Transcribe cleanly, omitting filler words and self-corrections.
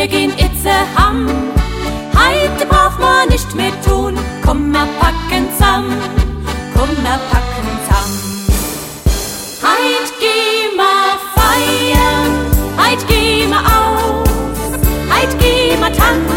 wir gehen itze ham. Heute braucht man nicht mehr tun, komm, wir packen zusammen, komm, wir packen zusammen. Heut gehen wir feiern, heut gehen wir aus, heut gehen wir tanzen.